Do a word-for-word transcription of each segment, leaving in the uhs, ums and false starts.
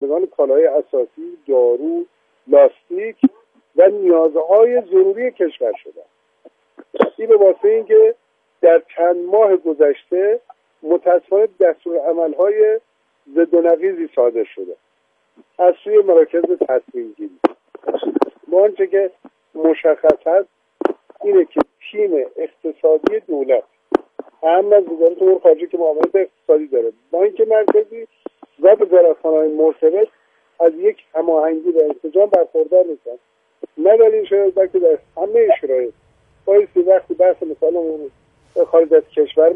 شدگان کالای اساسی، دارو، لاستیک و نیازهای ضروری کشور شدن. این به واسه اینکه در چند ماه گذشته متأسفانه دستورالعمل‌های ضد و نقیضی صادر شده از سوی مراکز تصمیم گیری. ما آنچه که مشخص هست اینه که تیم اقتصادی دولت، هم از وزارت امور خارجه که معاونت اقتصادی داره، بانک مرکزی و وزارتخانه‌های مرتبط از یک هماهنگی و انسجام برخوردار نیستن. نه در این شرایط بلکه در همه شرایط بایستی وقتی بحث مثلا امور خارج از کشور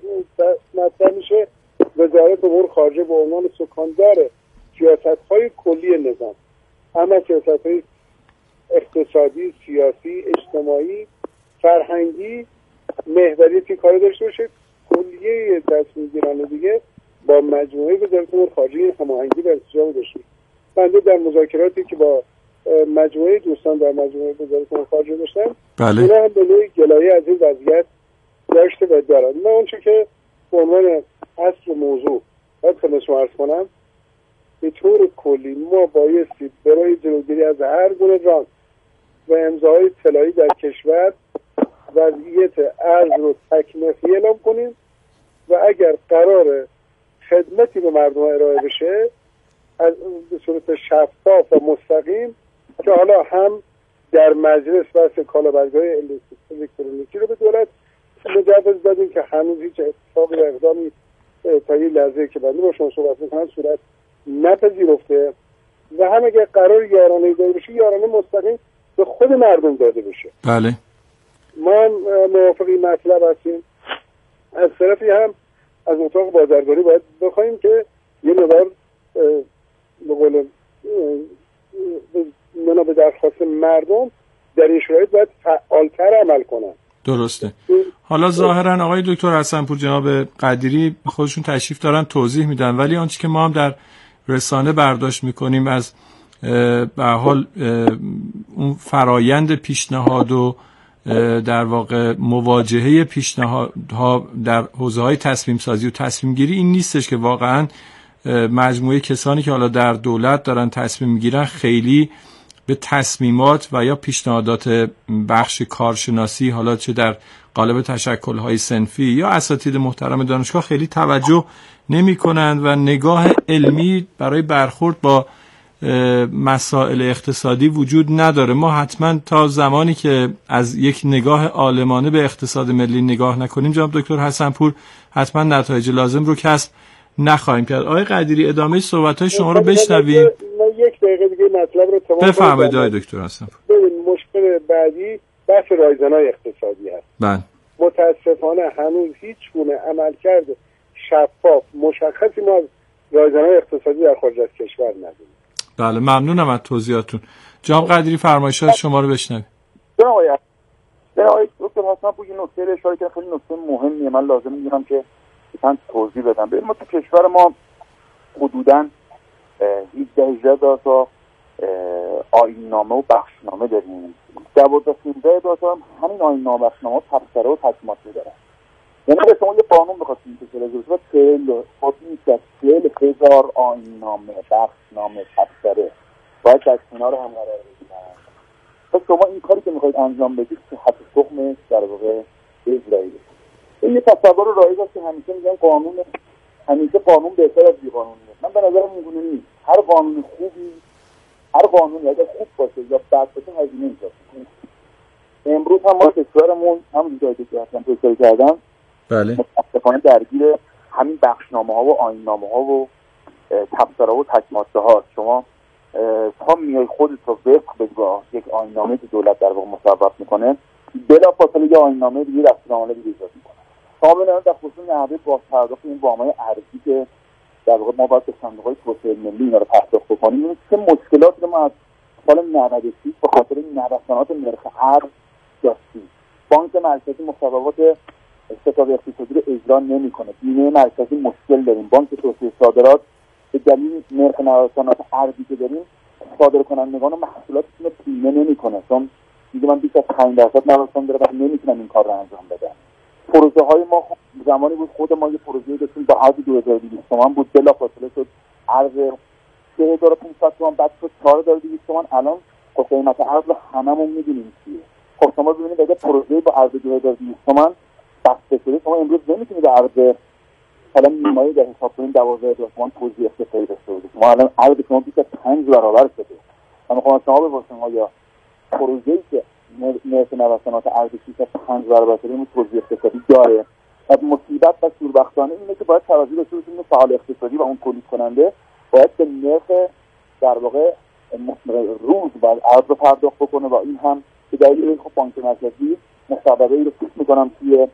مطرح میشه، وزارت امور خارجه به عنوان سکاندار سیاست‌های کلی نظام، اما سیاست‌های اقتصادی، سیاسی، اجتماعی، فرهنگی، محوریت که کار داشته باشه، کلیه تصمیم گیران دیگه با مجموعه وزارت امور خارجه هماهنگی و انسجام داشته. بنده در مذاکراتی که با مجموعه دوستان در مجموعه وزارت امور خارجه داشتن، بله، اونا هم به نوعی گلایه از این وضعیت داشته و دارن. من اونچه که به عنوان اصل موضوع باید خدمتتون عرض کنم، به طور کلی ما بایستی برای جلوگیری از هر گونه ران و امضاهای طلایی در کشور وضعیت ارز رو تکنفی اعلام کنیم و اگر قرار خدمتی به مردم ارائه بشه از به صورت شفاف و مستقیم، که حالا هم در مجلس بحث کالابرگ‌های الکترونیکی رو به دولت مجوز دادیم که هنوز هیچ اتفاقی و اقدامی تا این لحظه که بنده با شما صحبت می‌کنم صورت نپذیرفته و هم اگر قرار یارانه داده بشه، یارانه مستقیم به خود مردم داده بشه. بله، ما موافق این مطلب هستیم. از طرفی هم از اتاق بازرگانی باید بخوایم که یه مقدار به قول منا به درخواست مردم در این شرایط باید فعالتر عمل کنن. درسته. حالا ظاهرا آقای دکتر حسن‌پور جناب قدیری خودشون تشریف دارن توضیح میدن، ولی آنچه که ما هم در رسانه برداشت میکنیم از به حال اون فرایند پیشنهاد و در واقع مواجهه پیشنهادها در حوزه‌های تصمیم سازی و تصمیم گیری این نیستش که واقعا مجموعه کسانی که حالا در دولت دارن تصمیم میگیرن خیلی به تصمیمات و یا پیشنهادات بخش کارشناسی، حالا چه در قالب تشکل‌های صنفی یا اساتید محترم دانشگاه، خیلی توجه نمی‌کنند و نگاه علمی برای برخورد با مسائل اقتصادی وجود نداره. ما حتما تا زمانی که از یک نگاه عالمانه به اقتصاد ملی نگاه نکنیم جناب دکتر حسن‌پور، حتما نتایج لازم رو کسب نخواهیم کرد. آقای قدیری ادامه صحبت‌های شما رو بشنویم. من یک دقیقه دیگه مطلب رو تمام بفرمایید آقای دکتر حسن‌پور. ببین، مشکل بعدی بحث رایزن‌های اقتصادی هست. بله. متاسفانه هنوز هیچ گونه عملکرد شفاف مشخصی ما از رایزن‌های اقتصادی در خارج از کشور نداریم. بله، ممنونم از توضیحاتون. جناب قدیری فرمایشات شما رو بشنویم. آقای آقای دکتر حسن‌پور یه نکته رو اشاره کردن، خیلی نکته مهمیه، من لازم می‌دونم که من توضیح بدم. ببین، ما تو کشور ما حدوداً هجده هزار تا آیین‌نامه و بخشنامه داریم. دوازده سیزده هزار تا هم همین آیین‌نامه و بخشنامه تبصره و تجمعاتی دارن. یعنی به شما یه قانون بخواستیم که چهل هزار چهل خاطی چهل هزار آیین‌نامه، بخشنامه، تبصره باید در کنار هم قرار بگیرن. پس شما این کاری که میخواید انجام بدید که حتی تخمش در واقع اجرایی بشه. این یه تصور رایج است که همیشه میگن قانون همیشه قانون بهتر از بی‌قانونیه. من به نظرم اینگونه نیست. هر قانون خوبی هر قانونی اگر خوب باشه یا بد باشه هزینه ایجاد می‌کنه. امروز هم ما کشورمون هم جایی که اصلا توسعه کردن، بله، متأسفانه درگیر همین بخشنامه‌ها و آیین‌نامه‌ها و تبصره و تجمعات‌ها. شما تا میای خودت رو وفق بدی با یک آیین‌نامه که دولت در واقع مصوب میکنه، بلافاصله یه آیین‌نامه دیگه دستورالعمل دیگه ایجاد میکنه. کاملا در خصوص نحوه بازپرداخت این وام‌های ارزی که در واقع ما باید به صندوق‌های توسعه ملی اینا رو پرداخت بکنیم، این چه مشکلاتی رو ما از سال نود و شش به خاطر این نوسانات نرخ ارز داشتیم. بانک مرکزی مصوبات ستاد اقتصادی رو اجرا نمی‌کنه. بیمه مرکزی مشکل داریم. بانک توسعه صادرات به دلیل نرخ نوسانات ارزی که داریم صادرکنندگان و محصولاتشون رو بیمه نمی‌کنه، چون دیگه من بیش از پنج درصد نوسان داره و نمی‌تونن این کار رو انجام بدن. پروژه های ما زمانی بود خود ما یه پروژه داشتیم با عرض دو هزار و دویست تومان بود، بلافاصله شد عرض سه هزار و پانصد تومان بعد شد چهار هزار و دویست تومان. الان خب قیمت ارز رو هممون میدونیم چیه. خب شما ببینید اگه پروژه با ارز دو هزار و دویست تومان بسته شده، شما امروز نمیتونید ارز حالا نیمایی در حساب کنیم دوازده هزار تومان توزیع اقتصادی داشته باشید. ما الان ارز شما بیش از پنج برابر شده. اما خب شما بپرسید آیا پروژه‌ای که نرخ نوسانات ارزش بیش از پنج برابر شده این توزیع اقتصادی داره؟ مصیبت و شوربختانه اینه که باید توجه داشته باشیم فعال اقتصادی و اون تولید کننده باید به نرخ در واقع روز باید ارز رو پرداخت بکنه و این هم به دلیل خب بانک مرکزی مصوبه‌ای رو فکر می‌کنم توی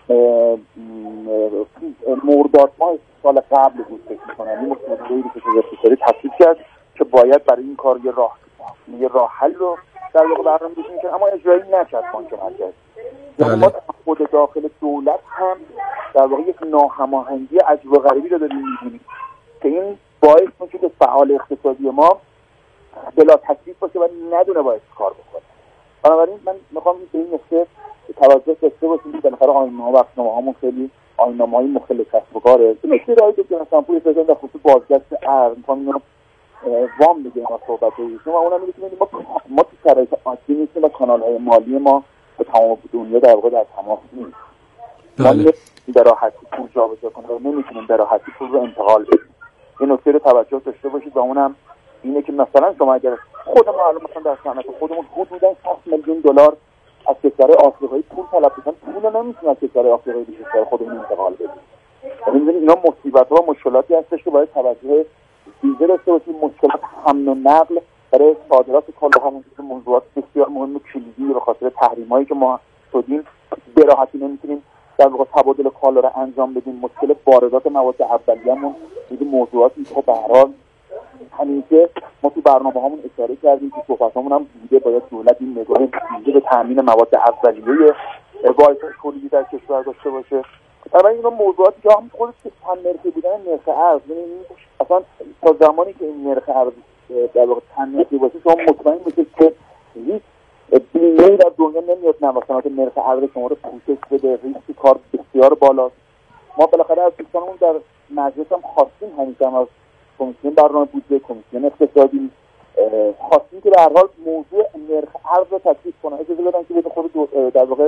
مرداد ماه سال قبل بود فکر می‌کنم این مصوبه‌ای رو که اقتصادی تصویب کرد که باید برای این کار یه راه یه راه حل رو در واقع برنامه ریزی می‌کنه، اما اجرایی نکرد بانک مرکزی. یعنی ما خود داخل دولت هم در واقع یک ناهماهنگی عجیب و غریبی رو داریم می‌بینیم که این باعث میشه که فعال اقتصادی ما بلا تکلیف باشه و ندونه باید کار بکنه. بنابراین من میخوام به این نکته توجه داشته باشیم که بالاخره آیین‌نامه و بخشنامه‌هامون خیلی آیین‌نامه‌های مخل کسب و کاره. این نکته رایی که مثلا پول فعلا در خصوص بازگشت ارز میخوام اینو وام بگیرم از صحبت ایشون و اونم اینه که ما ما تو شرایط عادی نیستیم و کانال‌های مالی ما به تمام دنیا در واقع در تماس نیست. بله. به راحتی پول جابجا کنیم و نمیتونیم به راحتی پول رو انتقال بدیم. این نکته رو توجه داشته باشید و اونم اینه که مثلا شما اگر خود ما الان مثلا در صنعت خودمون حدوداً شصت میلیون دلار از کشور آفریقایی پول طلب کنیم، پول رو نمیتونیم از کشور آفریقایی به کشور خودمون انتقال بدیم. یعنی ببینید اینا مصیبت‌ها و مشکلاتی هستش که باید توجه ویژه داشته باشیم. مشکلات حمل و نقل برای صادرات کالاها موضوعات بسیار مهم و کلیدی به خاطر تحریمایی که ما شدیم به راحتی نمیتونیم در واقع تبادل کالا رو انجام بدیم. مشکل واردات مواد اولیه‌مون این موضوعاتی که به هر حال همیشه ما تو برنامه‌هامون اشاره کردیم که صحبتامون هم بوده باید دولت این نگاه ویژه به تامین مواد اولیه واحد تولیدی در کشور داشته باشه. اما اینا موضوعاتی که هم خودش که چند نرخی بودن نرخ ارز، یعنی اصلا تا زمانی که این نرخ ارز در واقع چند نرخی باشه شما مطمئن باشید که هیچ بیمه‌ای در دنیا نمیاد نوسانات نرخ ارز شما رو پوشش بده. ریسک کار بسیار بالاست. ما بالاخره از دوستانمون در مجلس هم خواستیم همیشه هم از کمیسیون برنامه بودجه، کمیسیون اقتصادی خواستیم که به هر حال موضوع نرخ ارز رو تکلیف کنه. اجازه بدن که بده خود در واقع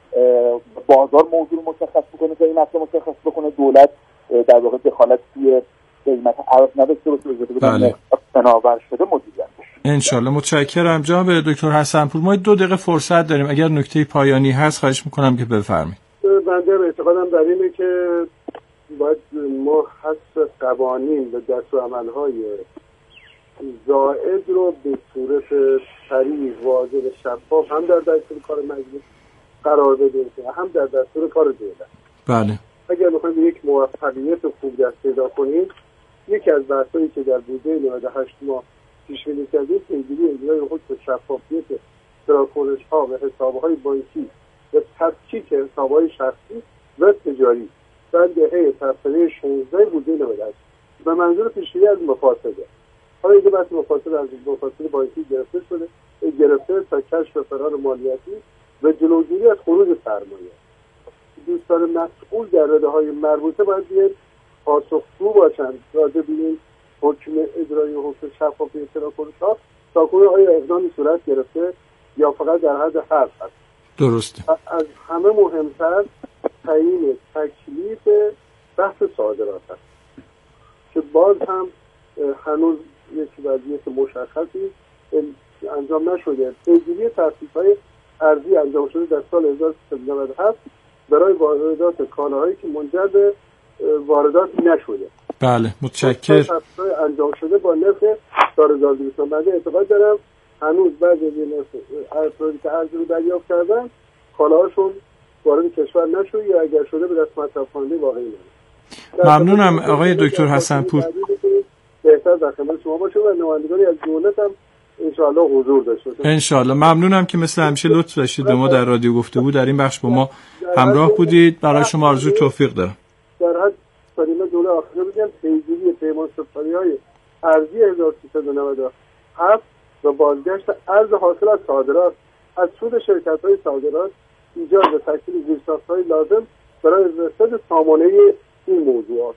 بازار موضوع رو مشخص بکنه، قیمت رو مشخص بکنه، دولت در واقع دخالت توی قیمت ارز نداشته باشه. اجازه بدن بنابر شده مدیریت بشه. انشالله. متشکرم. جناب دکتر حسن‌پور ما دو دقیقه فرصت داریم، اگر نکته پایانی هست خواهش میکنم که بفرمایید. بنده اعتقادم در اینه که باید ما حسب قوانین و دستورالعمل‌های زائد رو به صورت صریح، واضح و شفاف هم در دستور کار مجلس قرار بدیم و هم در دستور کار دولت. بله. اگر بخوایم یک موفقیت خوب دست پیدا کنیم، یکی از بحثایی که در بودجه نود و هشت ماه پیش بینی کردیم پیگیری اجرای حقوق شفافیت تراکنش‌ها و حساب‌های بانکی و تفکیک حساب‌های شخصی و تجاری در دهه تقریباً شانزده بودجه نود و هشت و منظور پیشگیری از مفاسده. حالا اینکه بحث مفاسد از مفاسد بانکی گرفته شده گرفته تا کشف فرار مالیاتی و جلوگیری از خروج سرمایه. دوستان مسئول در راده‌های مربوطه باید بیاید پاسخگو باشند راجع به این حکم اجرایی حقوق شفافیت تراکنش‌ها تا کنون آیا اقدامی صورت گرفته یا فقط در حد حرف هست. درسته. از همه مهمتر تعیین تکلیف بحث صادرات است که باز هم هنوز یک وضعیت مشخصی انجام نشده. پیگیری تخفیف‌های ارزی انجام شده در سال هزار و سیصد و نود و هفت برای واردات کالاهایی که منجر به واردات نشده. بله متشکرم. تخفیف‌های انجام شده با نرخ چهار هزار و دویست. من اعتقاد دارم هنوز بعضی از افرادی که ارز رو دریافت کردن کالاهاشون وارد کشور نشده یا اگر شده به دست مصرف کننده واقعی نمیشه. ممنونم آقای دکتر حسن‌پور. بهتر در خدمت شما باشه و نمایندگانی از دولت هم انشاءالله حضور داشته باشه. انشاءالله. ممنونم که مثل همیشه لطف داشتید به ما در رادیو گفتگو در این بخش با ما همراه بودید. برای شما آرزوی توفیق دارم. در حد سالانه دوله آخره بگم پیگیری پیمان سپاری‌های ارزی هزار و سیصد و نود و هفت و بازگشت ارز حاصل از صادرات از سود شرکت‌های صادرات ایجاد و تکمیل زیرساخت‌های لازم برای رصد سامانه این موضوعات.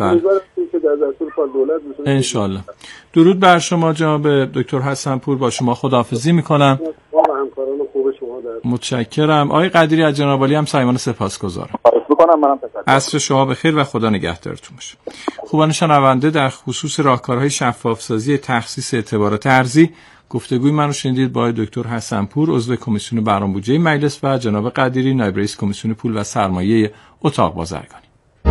امیدوارم که در دستور فعال دولت بشه ان شاء الله. درود بر شما جناب دکتر حسن‌پور، با شما خداحافظی میکنم. با همکاران خوب شما در متشکرم. آقای قدیری از جناب عالی هم صمیمانه سپاسگزارم. خواهش می‌کنم. منم تشکر. عصر شما بخیر و خدا نگهدارتون باشه. خوبان شنونده، در خصوص راهکارهای شفاف‌سازی تخصیص اعتبارات ارزی گفتگوی من رو شنیدید با دکتر حسن‌پور، عضو کمیسیون برنامه‌بودجه مجلس، و جناب قدیری، نایب رئیس کمیسیون پول و سرمایه اتاق بازرگانی.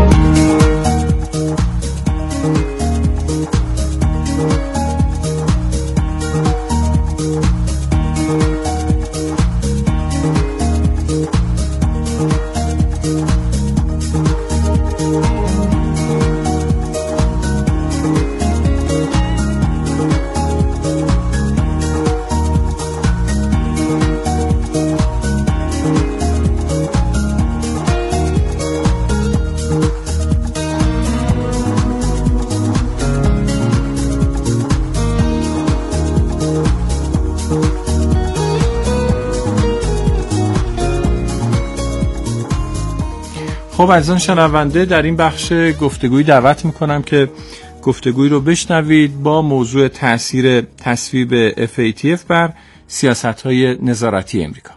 خب عزیزان شنونده، در این بخش گفتگویی دعوت میکنم که گفتگویی رو بشنوید با موضوع تأثیر تصویب اف ای تی اف بر سیاست‌های نظارتی امریکا.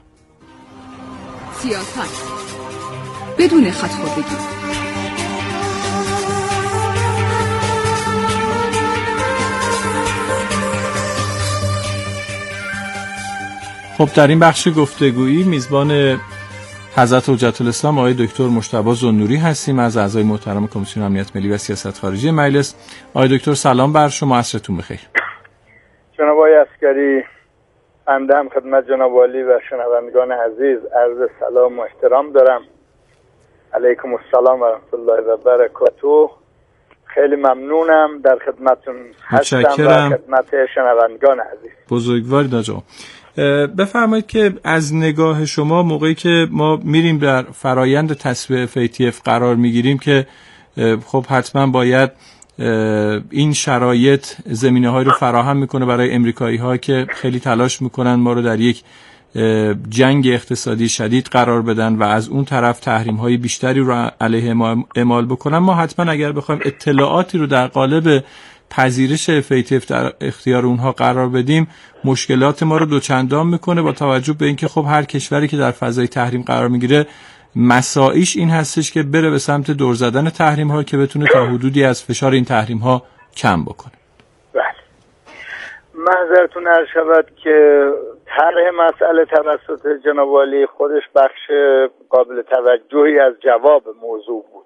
سیاست بدون خط‌خوردگی. خب در این بخش گفتگویی میزبان حضرت حجت الاسلام آقای دکتر مجتبی زنوری هستیم از اعضای محترم کمیسیون امنیت ملی و سیاست خارجی مجلس. آقای دکتر سلام بر شما، عصرتون بخیر. جناب آقای عسکری، بنده هم خدمت جناب عالی و شنوندگان عزیز عرض سلام و احترام دارم. علیکم السلام و رحمت الله و برکاته. خیلی ممنونم، در خدمتتون هستم و خدمت شنوندگان عزیز. بزرگوارید آقا. بفرمایید که از نگاه شما موقعی که ما میریم در فرایند تصویب اف ای تی اف قرار میگیریم که خب حتما باید این شرایط زمینه‌های رو فراهم میکنه برای امریکایی‌ها که خیلی تلاش میکنن ما رو در یک جنگ اقتصادی شدید قرار بدن و از اون طرف تحریم‌های بیشتری رو علیه ما اعمال بکنن. ما حتما اگر بخوایم اطلاعاتی رو در قالب پذیرش اف ای تی اف در اختیار اونها قرار بدیم، مشکلات ما رو دوچندان میکنه، با توجه به اینکه خب هر کشوری که در فضای تحریم قرار میگیره مساعیش این هستش که بره به سمت دور زدن تحریم ها که بتونه تا حدودی از فشار این تحریم ها کم بکنه. بله، معذرتون عرض شود که طرح مسئله توسط جناب عالی خودش بخش قابل توجهی از جواب موضوع بود،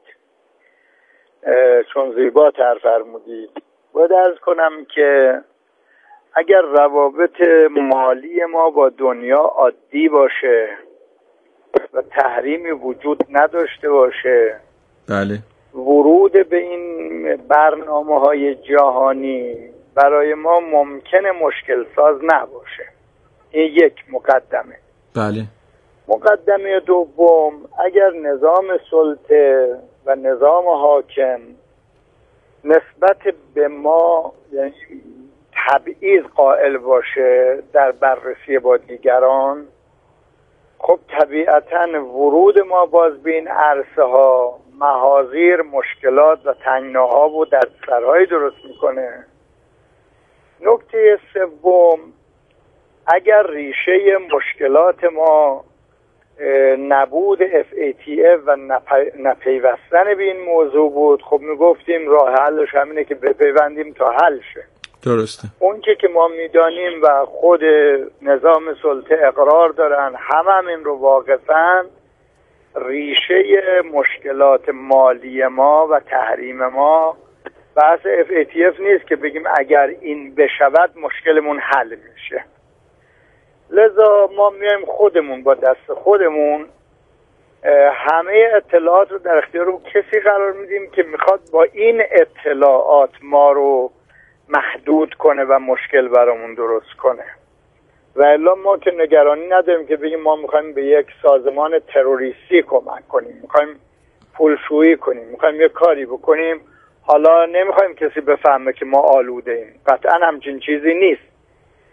چون زیبا طرح فرمودید. باید عرض کنم که اگر روابط مالی ما با دنیا عادی باشه و تحریمی وجود نداشته باشه، بله، ورود به این برنامه‌های جهانی برای ما ممکنه مشکل ساز نباشه. این یک مقدمه. بله. مقدمه دوم، اگر نظام سلطه و نظام حاکم نسبت به ما یعنی تبعیض قائل باشه در بررسی با دیگران، خب طبیعتاً ورود ما باز به این عرصه ها محاذیر، مشکلات و تنگناها و دردسرهایی درست میکنه. نکته سوم، اگر ریشه مشکلات ما نبود اف ای تی اف و نپیوستن به این موضوع بود، خب میگفتیم راه حلش همینه که بپیوندیم تا حل شه. درسته. اون که که ما میدانیم و خود نظام سلطه اقرار دارن، همه هم این رو واقفاً ریشه مشکلات مالی ما و تحریم ما بحث اف ای تی اف نیست که بگیم اگر این بشود مشکلمون حل میشه. لذا ما میایم خودمون با دست خودمون همه اطلاعات رو در اختیار اون کسی قرار میدیم که میخواد با این اطلاعات ما رو محدود کنه و مشکل برامون درست کنه. و الا ما که نگرانی نداریم که بگیم ما میخوایم به یک سازمان تروریستی کمک کنیم، میخوایم پولشویی کنیم، میخوایم یک کاری بکنیم، حالا نمیخوایم کسی بفهمه که ما آلوده ایم. قطعا همچین چیزی نیست،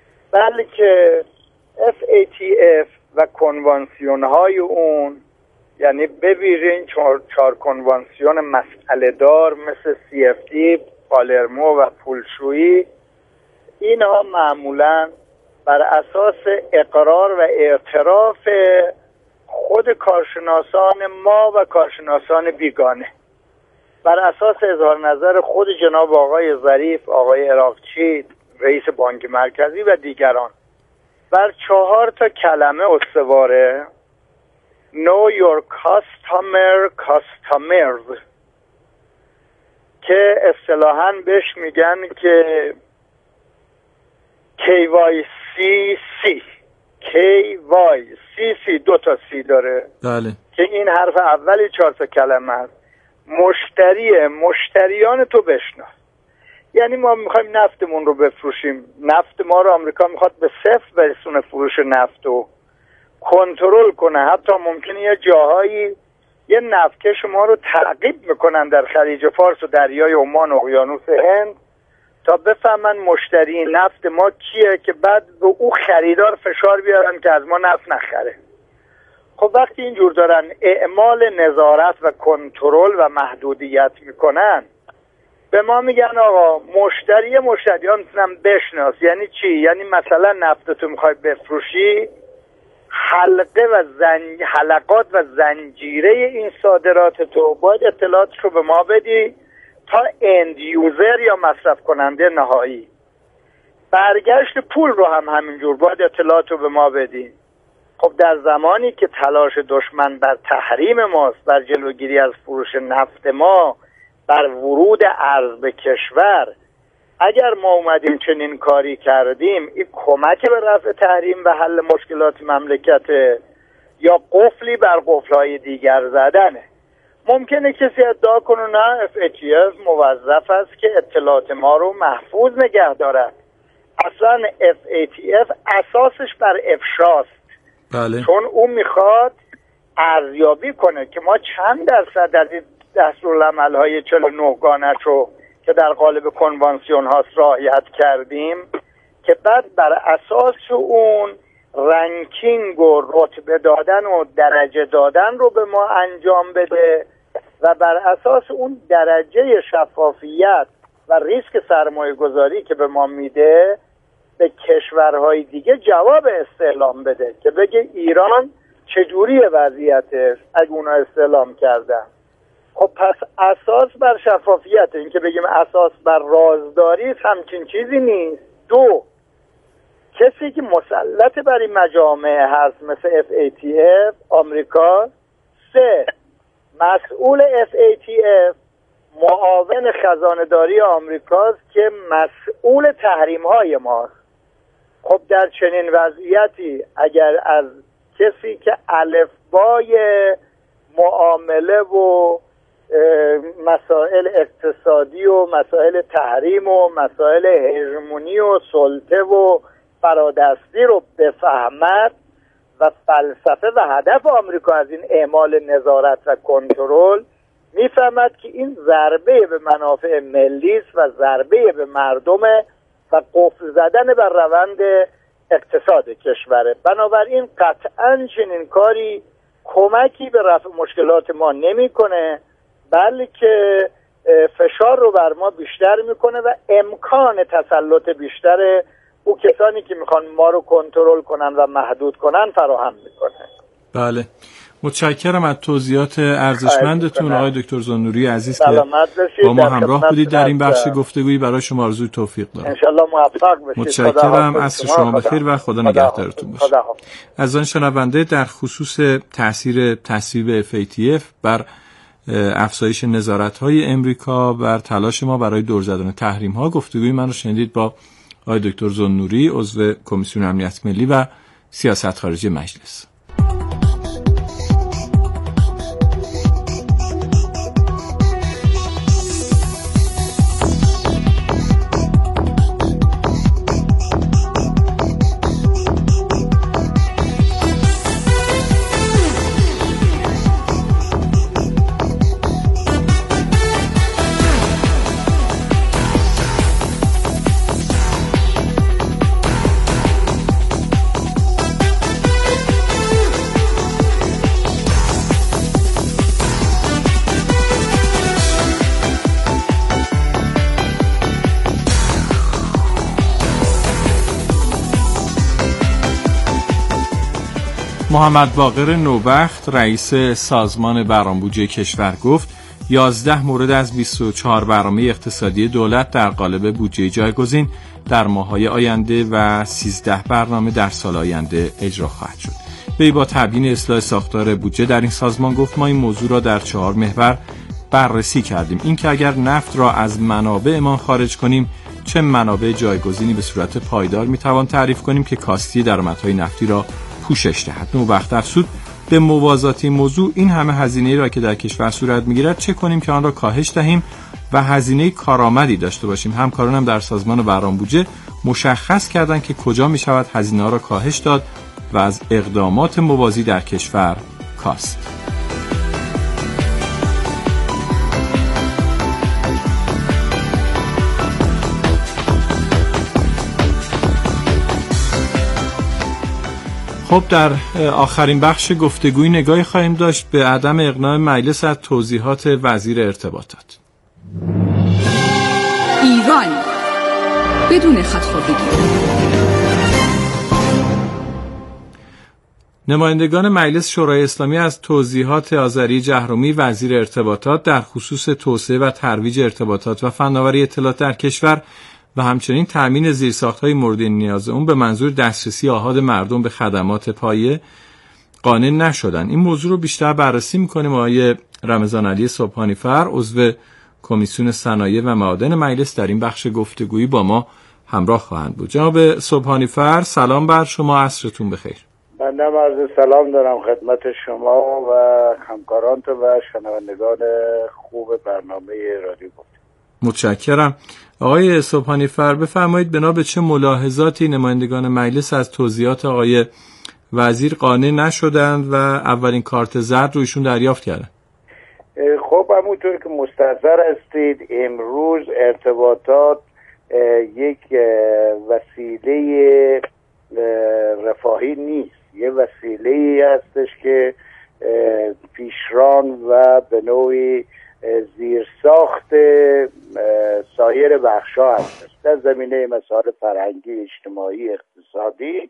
بلکه اف ای تی اف و کنوانسیون های اون یعنی به ویژه این چهار, چهار کنوانسیون مسئله دار مثل سی اف دی، پالرمو و پولشویی، اینها معمولاً بر اساس اقرار و اعتراف خود کارشناسان ما و کارشناسان بیگانه، بر اساس اظهار نظر خود جناب آقای ظریف، آقای عراقچی رئیس بانک مرکزی و دیگران، بر چهار تا کلمه استواره: Know your customer customers، که اصطلاحاً بهش میگن که کی وای سی سی کی وای سی سی دو تا سی داره. بله. که این حرف اولی چهار تا کلمه است. مشتری مشتریان تو بشناس. یعنی ما میخوایم نفتمون رو بفروشیم، نفت ما رو آمریکا میخواد به صفر برسونه، فروش نفت رو کنترل کنه. حتی ممکنه یه جاهایی یه نفتکش ما رو تعقیب میکنن در خلیج فارس و دریای عمان و اقیانوس هند تا بفهمن مشتری نفت ما کیه، که بعد به او خریدار فشار بیارن که از ما نفت نخره. خب وقتی اینجور دارن اعمال نظارت و کنترل و محدودیت میکنن، به ما میگن آقا مشتری مشتریان میتونم بشناس. یعنی چی؟ یعنی مثلا نفتتو میخوای بفروشی، حلقه و زنج... حلقات و زنجیره این صادرات تو باید اطلاعاتش رو به ما بدی تا اند یوزر یا مصرف کننده نهایی. برگشت پول رو هم همینجور باید اطلاعات رو به ما بدی. خب در زمانی که تلاش دشمن بر تحریم ماست، بر جلوگیری از فروش نفت ما، بر ورود ارز به کشور، اگر ما اومدیم چنین کاری کردیم، این کمک به رفع تحریم و حل مشکلات مملکت یا قفلی بر قفل‌های دیگر زدنه. ممکنه کسی ادعا کنه نه اف ای تی اف موظف است که اطلاعات ما رو محفوظ نگه دارد. اصلا اف ای تی اف اساسش بر افشاست. بله. چون اون میخواد ارزیابی کنه که ما چند درصد از دستورالعمل‌های چهل و نه گانش رو که در قالب کنوانسیون هاست رعایت کردیم، که بعد بر اساس اون رنکینگ و رتبه دادن و درجه دادن رو به ما انجام بده و بر اساس اون درجه شفافیت و ریسک سرمایه گذاری که به ما میده به کشورهای دیگه جواب استعلام بده، که بگه ایران چجوریه وضعیتش اگه اونا استعلام کردن. خب پس اساس بر شفافیت، این که بگیم اساس بر رازداری همچین چیزی نیست. دو، کسی که مسلط بر این مجامع هست مثل اف ای تی اف آمریکا. سه، مسئول اف ای تی اف معاون خزانه‌داری آمریکاست که مسئول تحریم های ماست. خب در چنین وضعیتی اگر از کسی که الفبای معامله و مسائل اقتصادی و مسائل تحریم و مسائل هژمونی و سلطه و فرادستی رو بفهمد و فلسفه و هدف آمریکا از این اعمال نظارت و کنترل، میفهمد که این ضربه به منافع ملی است و ضربه به مردم و قفل زدن بر روند اقتصاد کشوره. بنابراین قطعاً چنین کاری کمکی به رفع مشکلات ما نمیکنه، بلکه فشار رو بر ما بیشتر میکنه و امکان تسلط بیشتر او کسانی که میخوان ما رو کنترل کنن و محدود کنن فراهم میکنه. بله، متشکرم از توضیحات ارزشمندتون آقای دکتر زنوری عزیز که با ما همراه بودید در این بخش گفتگویی. برای شما آرزوی توفیق دارم. ان شاءالله موفق باشید. متشکرم. عصر شما بخیر و خدا نگهدارتون باشه. از آن شنونده در خصوص تاثیر تصویب اف ای تی اف بر افزایش نظارت‌های امریکا بر تلاش ما برای دور زدن تحریم‌ها گفتگوی من رو شنیدید با آقای دکتر زنوری، عضو کمیسیون امنیت ملی و سیاست خارجی مجلس. محمد باقر نوبخت رئیس سازمان برنامه‌بودجه کشور گفت یازده مورد از بیست و چهار برنامه اقتصادی دولت در قالب بودجه جایگزین در ماه‌های آینده و سیزده برنامه در سال آینده اجرا خواهد شد. وی با تبیین اصلاح ساختار بودجه در این سازمان گفت ما این موضوع را در چهار محور بررسی کردیم. این که اگر نفت را از منابعمان خارج کنیم چه منابع جایگزینی به صورت پایدار میتوان تعریف کنیم که کاستی درآمدهای نفتی را پوشش دهد. نوبخت افزود به موازات این موضوع این همه هزینه را که در کشور صورت میگیرد چه کنیم که آن را کاهش دهیم و هزینه کارآمدی داشته باشیم. همکارانم هم در سازمان برنامه‌بودجه مشخص کردند که کجا میشود هزینه ها را کاهش داد و از اقدامات موازی در کشور کاست. خب در آخرین بخش گفتگوی نگاهی خواهیم داشت به عدم اقناع مجلس از توضیحات وزیر ارتباطات. ایران بدون خط‌خوردگی. نمایندگان مجلس شورای اسلامی از توضیحات آذری جهرومی وزیر ارتباطات در خصوص توسعه و ترویج ارتباطات و فناوری اطلاعات در کشور و همچنین تأمین زیرساخت‌های مورد نیاز اون به منظور دسترسی آحاد مردم به خدمات پایه قانع نشدن. این موضوع رو بیشتر بررسی می‌کنیم. آقای رمضان علی صبحانی فر عضو کمیسیون صنایع و معادن مجلس در این بخش گفتگویی با ما همراه خواهند بود. جناب صبحانی فر سلام بر شما، عصرتون بخیر. من هم عرض سلام دارم خدمت شما و همکارانت و شنوندگان خوب برنامه رادیو بود. متشکرم. آقای صبحانی فر بفرمایید بنا به چه ملاحظاتی نمایندگان مجلس از توضیحات آقای وزیر قانع نشدند و اولین کارت زرد رو ایشون دریافت کردن؟ خب همونطور که مستحضر هستید امروز ارتباطات یک وسیله رفاهی نیست، یه وسیله هستش که پیشران و به نوعی زیرساخت سایر بخش‌ها هستش در زمینه مسائل فرهنگی، اجتماعی، اقتصادی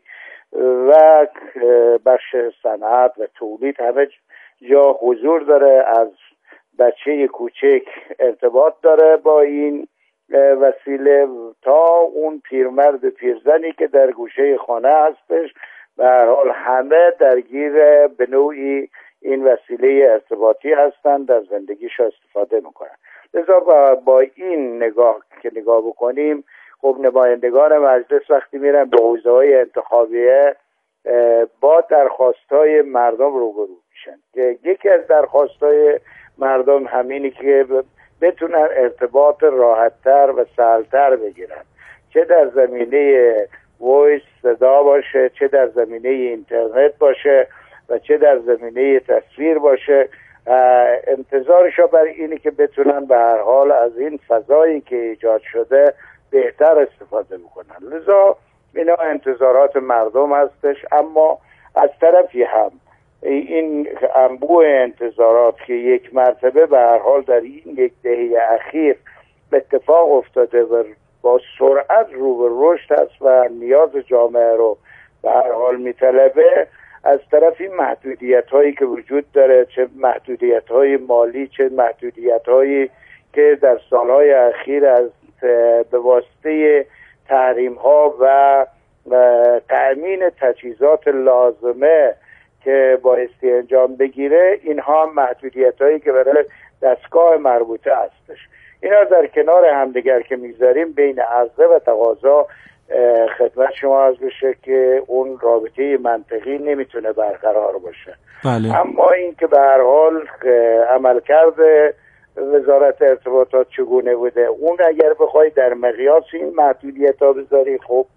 و بخش صنعت و تولید همه جا حضور داره. از بچه کوچک ارتباط داره با این وسیله تا اون پیرمرد پیرزنی که در گوشه خانه هستش. به هر حال همه درگیر به نوعی این وسیله ارتباطی هستند، در زندگیش استفاده میکنن. لذا با, با این نگاه که نگاه بکنیم، خب نمایندگان مجلس وقتی میرن به حوزه‌های انتخابیه با درخواست‌های مردم روبرو میشن که یکی از درخواست‌های مردم همینی که بتونن ارتباط راحت‌تر و سهل‌تر بگیرن، چه در زمینه وایس صدا باشه، چه در زمینه اینترنت باشه و چه در زمینه تصویر باشه. انتظارشو بر اینه که بتونن به هر حال از این فضایی که ایجاد شده بهتر استفاده بکنن. لذا اینا انتظارات مردم هستش، اما از طرفی هم این انبوه انتظارات که یک مرتبه به هر حال در این یک دهه اخیر اتفاق افتاده و با سرعت رو به رشد است و نیاز جامعه رو به هر حال میطلبه، از طرف این محدودیت هایی که وجود داره، چه محدودیت های مالی چه محدودیت هایی که در سالهای اخیر از به واسطه تحریم ها و تأمین تجهیزات لازمه که بایستی انجام بگیره، اینها محدودیت هایی که برای دستگاه مربوطه هستش. اینا در کنار همدیگر که میذاریم بین عرضه و تقاضا خدمت شما عرض بشه که اون رابطه منطقی نمیتونه برقرار باشه. بله. اما این که به هر حال عملکرد وزارت ارتباطات چگونه بوده، اون اگر بخوای در مقیاس این محدودیت ها بذاری، خب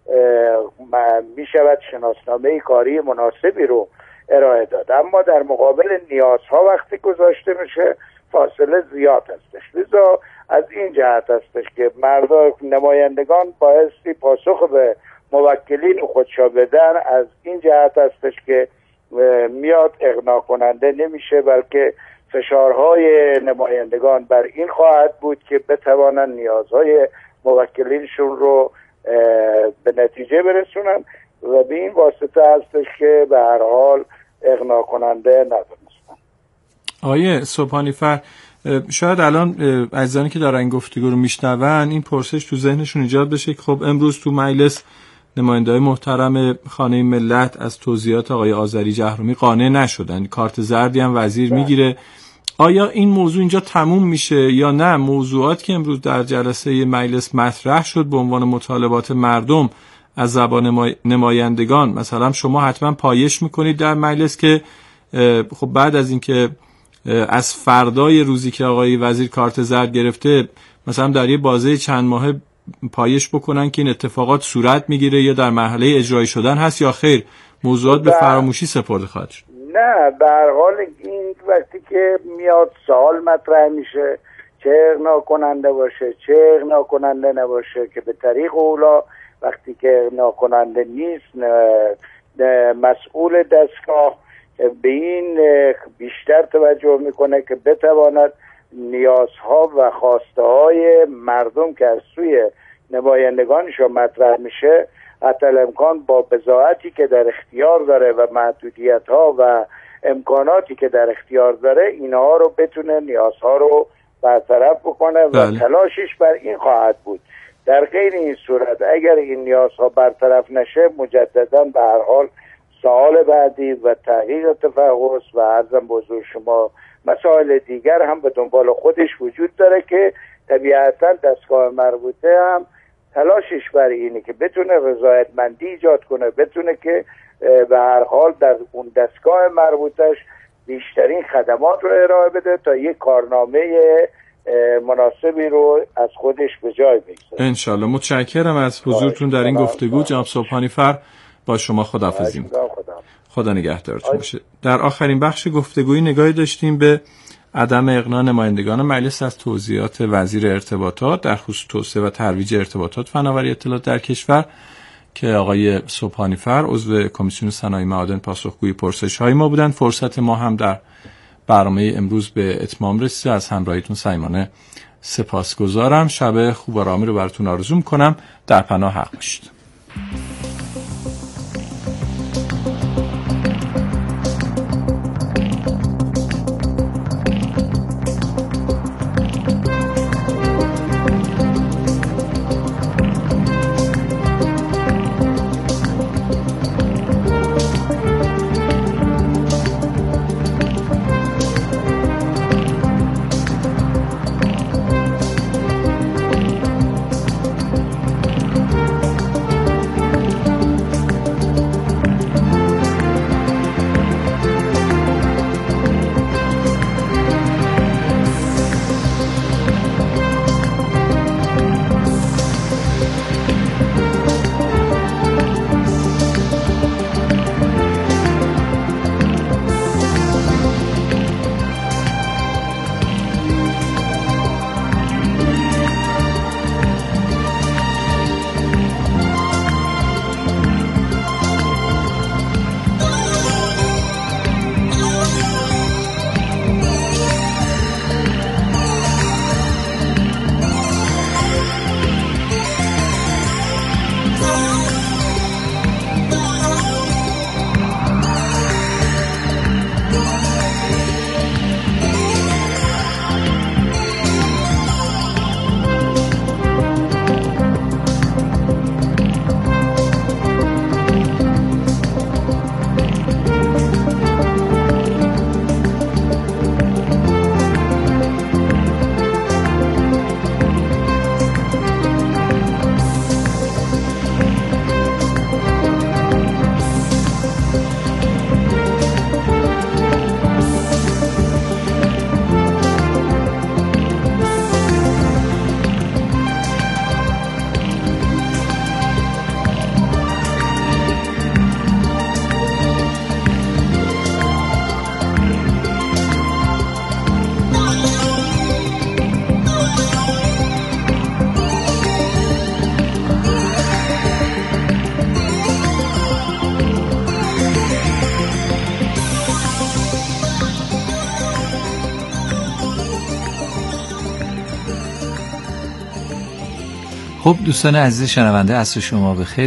میشود شناسنامه کاری مناسبی رو ارائه داد، اما در مقابل نیازها وقتی گذاشته میشه فاصله زیاد هستش. لذا از این جهت هستش که مردم نمایندگان بایستی پاسخ به موکلین خودشا بدن. از این جهت هستش که میاد اقناع کننده نمیشه، بلکه فشارهای نمایندگان بر این خواهد بود که بتوانند نیازهای موکلینشون رو به نتیجه برسونن. و به این واسطه هستش که به هر حال اقناع کننده ندونستن. آیه صبحانی فر، شاید الان عزیزانی که دارن این گفتگو رو میشنون این پرسش تو ذهنشون ایجاد بشه که خب امروز تو مجلس نماینده‌های محترم خانه ملت از توضیحات آقای آذری جهرومی قانع نشدن، کارت زردی هم وزیر میگیره. آیا این موضوع اینجا تموم میشه یا نه موضوعات که امروز در جلسه مجلس مطرح شد به عنوان مطالبات مردم از زبان نمایندگان، مثلا شما حتما پایش میکنید در مجلس که خب بعد از اینکه از فردای روزی که آقای وزیر کارت زرد گرفته مثلا در یه بازه چند ماهه پایش بکنن که این اتفاقات صورت میگیره یا در مرحله اجرایی شدن هست یا خیر موضوعات به فراموشی سپرده خواهد شد؟ نه، به هر حال این وقتی که میاد سوال مطرح میشه، چه اقناع کننده باشه چه اقناع کننده نباشه، که به طریق اولا وقتی که اقناع کننده نیست مسئول دستگاه به این بیشتر توجه میکنه که بتواند نیازها و خواسته های مردم که از سوی نمایندگانشون مطرح میشه حتی الامکان با بضاعتی که در اختیار داره و محدودیت ها و امکاناتی که در اختیار داره اینها رو بتونه نیازها رو برطرف بکنه و بله. تلاشش بر این خواهد بود. در غیر این صورت اگر این نیازها برطرف نشه مجددا به هر حال سوال بعدی و تحقیق تفحص و عرضم بزرگ شما مسائل دیگر هم به دنبال خودش وجود داره که طبیعتا دستگاه مربوطه هم تلاشش بر اینه که بتونه رضایتمندی ایجاد کنه، بتونه که به هر حال در اون دستگاه مربوطش بیشترین خدمات رو ارائه بده تا یک کارنامه مناسبی رو از خودش به جای بگذاره. انشالله. متشکرم از حضورتون در این گفتگو. جناب صبحانی فر با شما خداحافظی می‌کنم. خدا نگهدارتون باشه. در آخرین بخش گفتگویی نگاهی داشتیم به عدم اقناع نمایندگان مجلس از توضیحات وزیر ارتباطات در خصوص توسعه و ترویج ارتباطات فناوری اطلاعات در کشور که آقای صبحانی فر عضو کمیسیون صنایع معادن پاسخگوی پرسش‌های ما بودند. فرصت ما هم در برنامه امروز به اتمام رسید. از همراهیتون صمیمانه سپاسگزارم. شب خوب و رامی رو براتون آرزو می‌کنم. در پناه حق باشید. خب دوستان عزیز شنونده، عصر شما بخیر.